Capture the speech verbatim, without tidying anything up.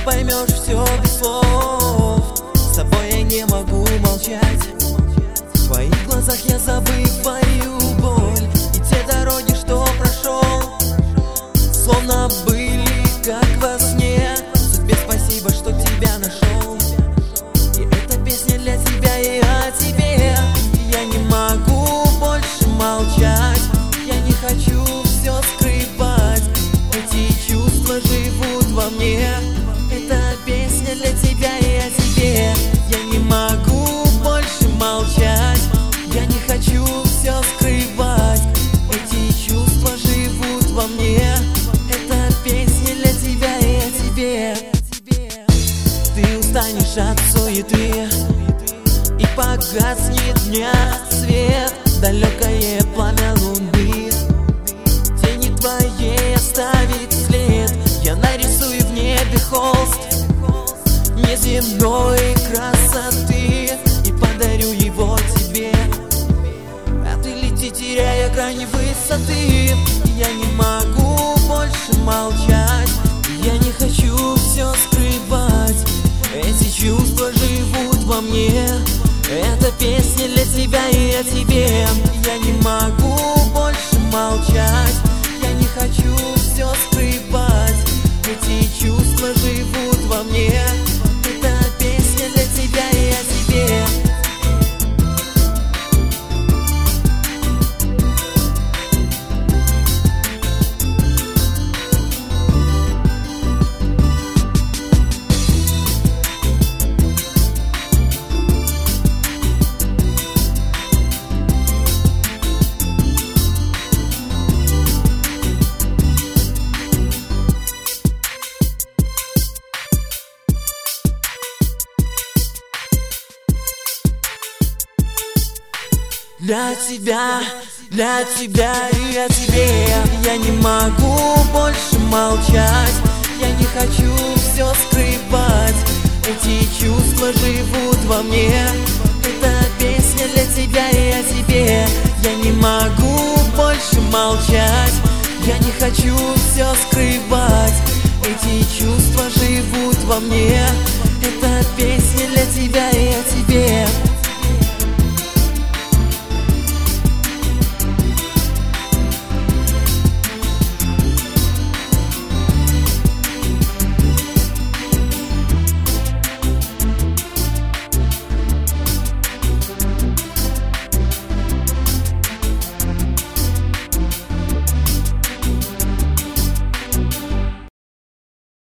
поймешь все без слов. С тобой я не могу молчать. В твоих глазах я забываю боль и те дороги, что прошел, словно были как во сне. Судьбе спасибо, что тебя нашел. И эта песня для тебя и о тебе. Я не могу больше молчать. Я не хочу все скрывать. Эти чувства живут во мне. Эта песня для тебя и о тебе. Я не могу больше молчать. Я не хочу все скрывать. Эти чувства живут во мне. Эта песня для тебя и о тебе. Ты устанешь от суеты, и погаснет дня свет. Далекое пламя луны тени твоей оставит след. Я нарисую в небе холст неземной красоты и подарю его тебе. А ты лети, теряя грани высоты. Я не могу больше молчать. Я не хочу все скрывать. Эти чувства живут во мне. Эта песня для тебя и о тебе. Я не могу больше молчать. Я не хочу все скрывать. Эти чувства живут во мне. Эта песня для тебя и о тебе. Для тебя, для тебя и о тебе. Я не могу больше молчать. Я не хочу все скрывать. Эти чувства живут во мне. Эта песня для тебя и о тебе. Я не могу больше молчать. Я не хочу все скрывать. Эти чувства живут во мне. Эта песня для тебя и о тебе.